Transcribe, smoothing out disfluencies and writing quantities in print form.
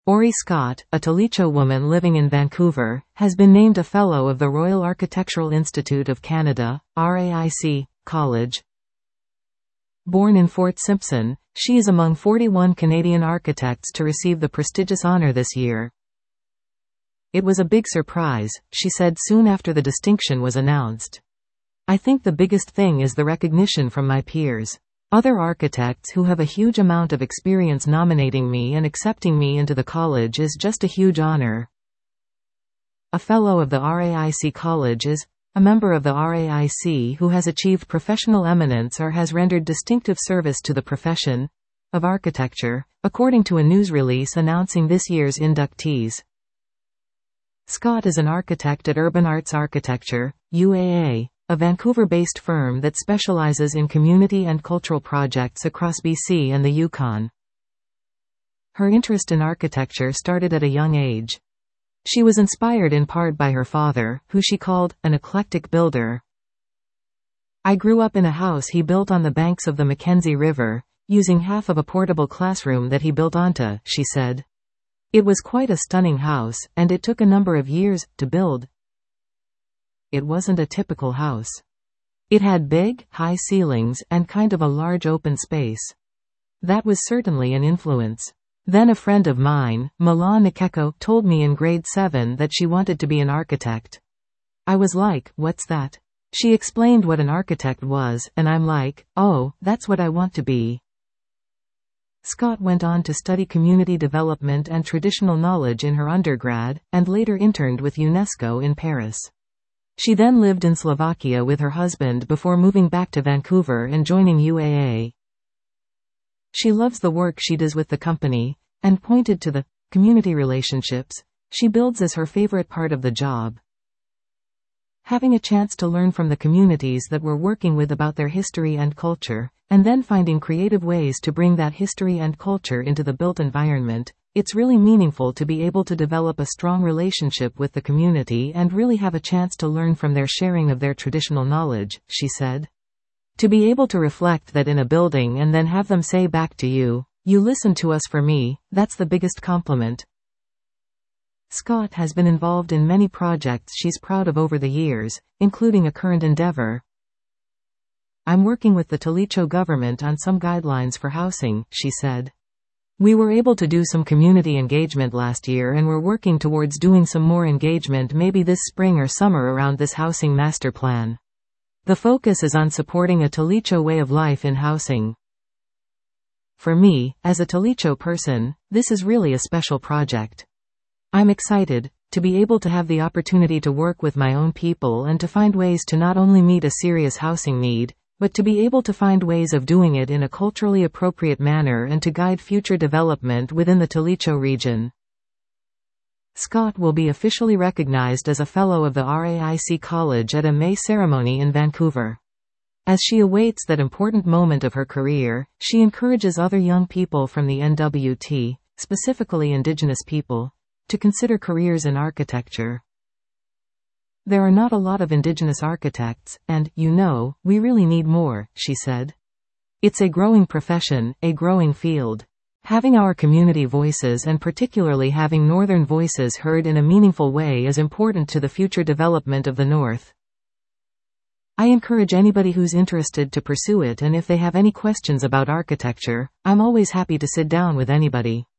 Ori Scott, a Talicho woman living in Vancouver, has been named a Fellow of the Royal Architectural Institute of Canada, RAIC, College. Born in Fort Simpson, she is among 41 Canadian architects to receive the prestigious honor this year. "It was a big surprise," she said soon after the distinction was announced. "I think the biggest thing is the recognition from my peers. Other architects who have a huge amount of experience nominating me and accepting me into the college is just a huge honor." A Fellow of the RAIC College is a member of the RAIC who has achieved professional eminence or has rendered distinctive service to the profession of architecture, according to a news release announcing this year's inductees. Scott is an architect at Urban Arts Architecture, UAA, a Vancouver-based firm that specializes in community and cultural projects across BC and the Yukon. Her interest in architecture started at a young age. She was inspired in part by her father, who she called an eclectic builder. "I grew up in a house he built on the banks of the Mackenzie River, using half of a portable classroom that he built onto," she said. "It was quite a stunning house, and it took a number of years to build. It wasn't a typical house. It had big, high ceilings, and kind of a large open space. That was certainly an influence. Then a friend of mine, Mala Nikeko, told me in grade 7 that she wanted to be an architect. I was like, what's that? She explained what an architect was, and I'm like, oh, that's what I want to be." Scott went on to study community development and traditional knowledge in her undergrad, and later interned with UNESCO in Paris. She then lived in Slovakia with her husband before moving back to Vancouver and joining UAA. She loves the work she does with the company, and pointed to the community relationships she builds as her favorite part of the job. Having a chance to learn from the communities that we're working with about their history and culture, and then finding creative ways to bring that history and culture into the built environment, it's really meaningful to be able to develop a strong relationship with the community and really have a chance to learn from their sharing of their traditional knowledge, she said. To be able to reflect that in a building and then have them say back to you, "You listened to us, for me, that's the biggest compliment." Scott has been involved in many projects she's proud of over the years, including a current endeavor. "I'm working with the Talicho government on some guidelines for housing," she said. "We were able to do some community engagement last year and we're working towards doing some more engagement maybe this spring or summer around this housing master plan. The focus is on supporting a Talicho way of life in housing. For me, as a Talicho person, this is really a special project. I'm excited to be able to have the opportunity to work with my own people and to find ways to not only meet a serious housing need, but to be able to find ways of doing it in a culturally appropriate manner and to guide future development within the Talicho region." Scott will be officially recognized as a Fellow of the RAIC College at a May ceremony in Vancouver. As she awaits that important moment of her career, she encourages other young people from the NWT, specifically Indigenous people, to consider careers in architecture. "There are not a lot of Indigenous architects, and, we really need more," she said. "It's a growing profession, a growing field. Having our community voices and particularly having Northern voices heard in a meaningful way is important to the future development of the North. I encourage anybody who's interested to pursue it, and if they have any questions about architecture, I'm always happy to sit down with anybody."